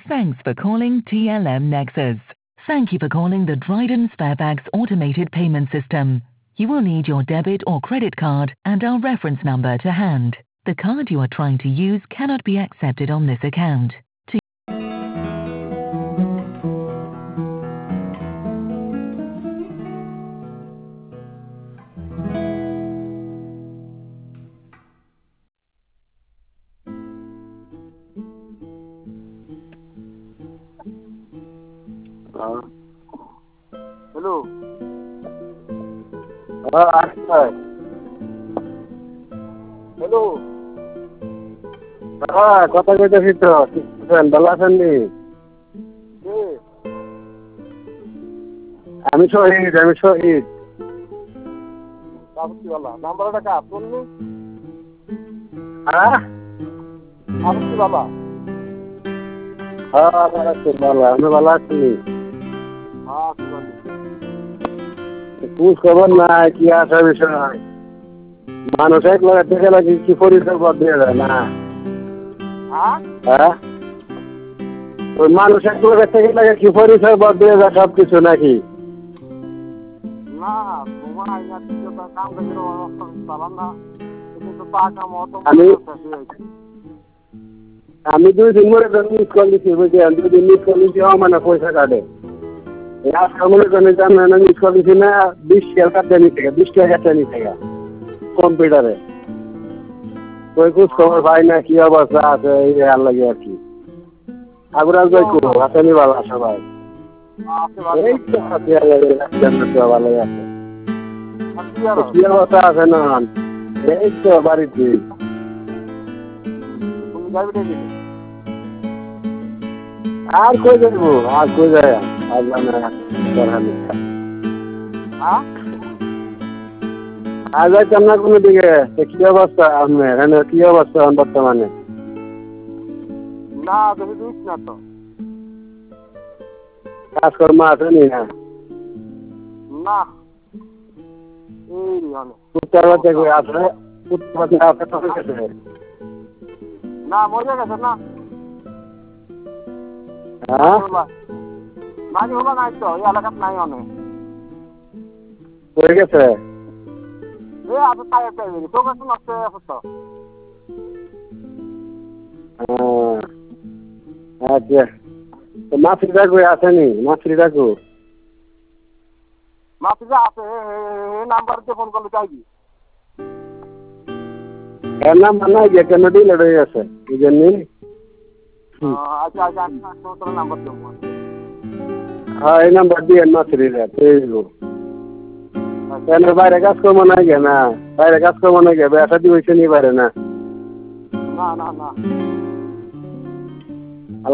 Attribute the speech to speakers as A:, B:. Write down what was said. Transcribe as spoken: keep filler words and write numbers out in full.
A: Thanks for calling T L M Nexus. Thank you for calling the Dryden Sparebags automated payment system. You will need your debit or credit card and our reference number to hand. The card you are trying to use cannot be accepted on this account. To
B: Uh, hello. Uh, hi. Hello. হ্যাঁ কথা কইতেছি তো ভালো আছেন নি? আমি শহীদ আমি শহীদ নাম্বারটা কা শুননি? হ্যাঁ আপনি বাবা হ্যাঁ ভালো আছি ভালো আমি ভালো আছি। খবর নাই কি আসা বিষয় মানুষ এক লাখ টাকা লাগে কি পরিচয় বাদ দিয়ে যায় না। হ্যাঁ ওই মানুষ এক লাখ টাকা লাগে কি পরিচয় বাদ দিয়ে যায় সব কিছু নাকি? আমি আমি দুই দিন মনে করেন মিস কল দিচ্ছি বুঝলেন দুই দিন মিস কল দিচ্ছি মানে পয়সা কাটে আজকে মনে করেন জানেন মিস কল দিচ্ছি না বিশ টাকা জানি থেকে বিশ টাকা জানি থেকে কম্পিউটারে ওই খোঁজ খবর পাই না কি অবস্থা আছে এই আর লাগে আর কি আগুন আসবে করবো আসেনি ভালো সবাই এই তো ভালো আছে কি অবস্থা আছে না এই তো বাড়িতে আর কই যাবো আর কই যায় আর জানা আর যাইতাম না কোনো দিকে কি অবস্থা আপনার এখানে কি অবস্থা বর্তমানে? না তুমি দিস না তো কাজকর্ম আছে নি না না উত্তর বাচ্চা কই আছে উত্তর বাচ্চা আছে তো গেছে না মরে গেছে না হ্যাঁ মাঝে হলো নাই তো এই এলাকাত নাই অনেক হয়ে গেছে এ আপনি তাই তাই তো কাছে নষ্ট হয়ে গেছে আচ্ছা তো মাছরিটা কই আসেনি মাছরিটা কো মাছরিটা আছে এই নাম্বারতে ফোন করলে চাইবি এর নাম্বার নাই যে কেন ডিলেট হয়ে গেছে এই জন্য আচ্ছা আচ্ছা তোর নাম্বার দেবো হ্যাঁ এই নাম্বার দিয়ে মাছরিটা পেয়ে কেন বাইরে কাজ করবো না গে না বাইরে কাজ করবো না গে ব্যবসা দিয়ে হয়েছে নি বাইরে না না না না